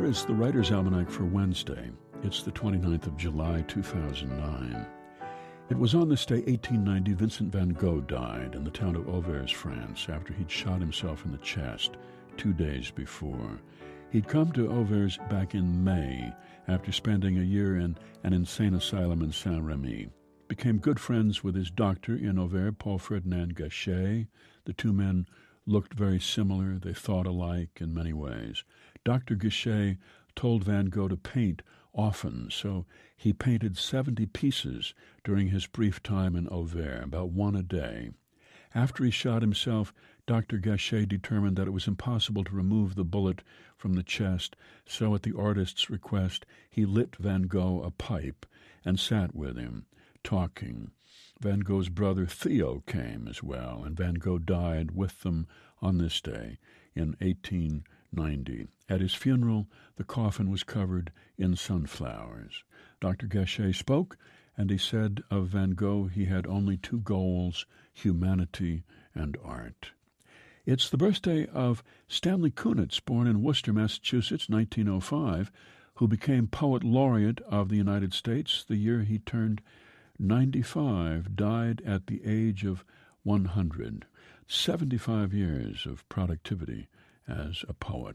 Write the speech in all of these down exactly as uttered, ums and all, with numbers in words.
Here is the Writer's Almanac for Wednesday. It's the twenty-ninth of July, two thousand nine. It was on this day, eighteen ninety, Vincent van Gogh died in the town of Auvers, France, after he'd shot himself in the chest two days before. He'd come to Auvers back in May after spending a year in an insane asylum in Saint-Rémy. Became good friends with his doctor in Auvers, Paul Ferdinand Gachet. The two men looked very similar. They thought alike in many ways. Doctor Gachet told Van Gogh to paint often, so he painted seventy pieces during his brief time in Auvers, about one a day. After he shot himself, Doctor Gachet determined that it was impossible to remove the bullet from the chest, so at the artist's request, he lit Van Gogh a pipe and sat with him, talking. Van Gogh's brother Theo came as well, and Van Gogh died with them on this day in eighteen ninety. At his funeral, the coffin was covered in sunflowers. Doctor Gachet spoke, and he said of Van Gogh he had only two goals, humanity and art. It's the birthday of Stanley Kunitz, born in Worcester, Massachusetts, nineteen oh five, who became Poet Laureate of the United States the year he turned ninety-five, died at the age of one hundred. seventy-five years of productivity as a poet.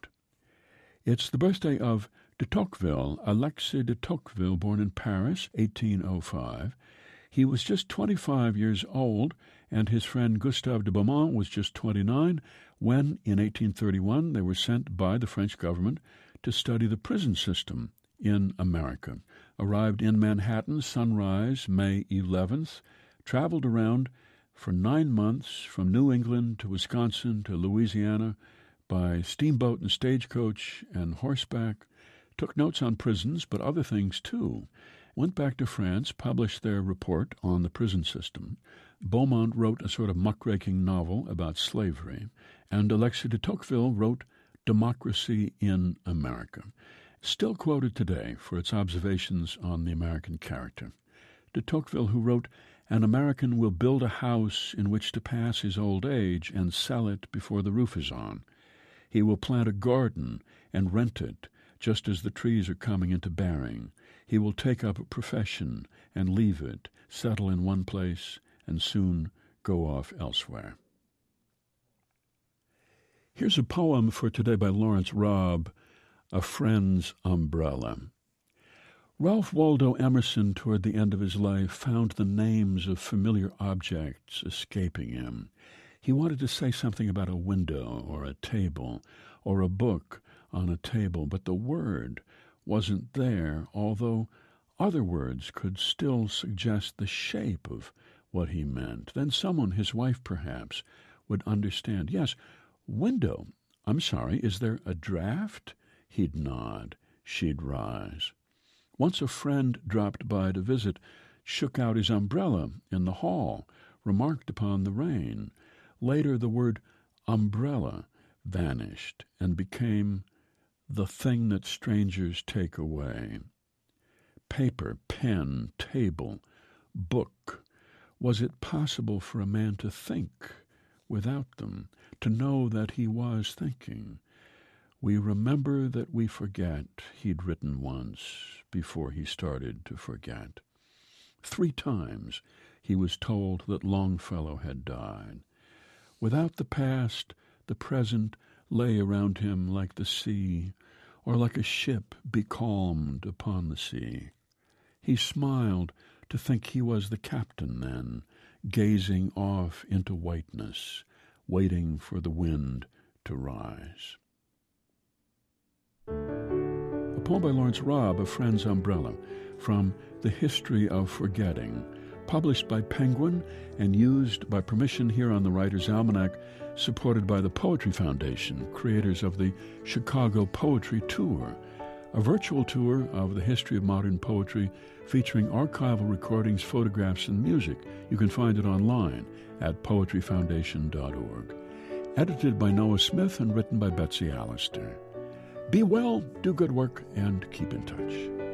It's the birthday of de Tocqueville, Alexis de Tocqueville, born in Paris, eighteen oh five. He was just twenty-five years old, and his friend Gustave de Beaumont was just twenty-nine when, in eighteen thirty-one, they were sent by the French government to study the prison system in America. Arrived in Manhattan, sunrise, May eleventh, traveled around for nine months from New England to Wisconsin to Louisiana by steamboat and stagecoach and horseback, took notes on prisons, but other things too. Went back to France, published their report on the prison system. Beaumont wrote a sort of muckraking novel about slavery, and Alexis de Tocqueville wrote Democracy in America, still quoted today for its observations on the American character. De Tocqueville, who wrote, "An American will build a house in which to pass his old age and sell it before the roof is on. He will plant a garden and rent it just as the trees are coming into bearing. He will take up a profession and leave it, settle in one place, and soon go off elsewhere." Here's a poem for today by Lawrence Robb, A Friend's Umbrella. Ralph Waldo Emerson, toward the end of his life, found the names of familiar objects escaping him. He wanted to say something about a window or a table or a book on a table, but the word wasn't there, although other words could still suggest the shape of what he meant. Then someone, his wife perhaps, would understand. Yes, window. I'm sorry, is there a draft? He'd nod. She'd rise. Once a friend dropped by to visit, shook out his umbrella in the hall, remarked upon the rain. Later the word umbrella vanished and became the thing that strangers take away. Paper, pen, table, book. Was it possible for a man to think without them, to know that he was thinking? We remember that we forget, he'd written once before he started to forget. Three times he was told that Longfellow had died. Without the past, the present lay around him like the sea, or like a ship becalmed upon the sea. He smiled to think he was the captain then, gazing off into whiteness, waiting for the wind to rise. A poem by Lawrence Robb, A Friend's Umbrella, from The History of Forgetting, published by Penguin and used by permission here on the Writer's Almanac, supported by the Poetry Foundation, creators of the Chicago Poetry Tour, a virtual tour of the history of modern poetry featuring archival recordings, photographs, and music. You can find it online at poetry foundation dot org. Edited by Noah Smith and written by Betsy Allister. Be well, do good work, and keep in touch.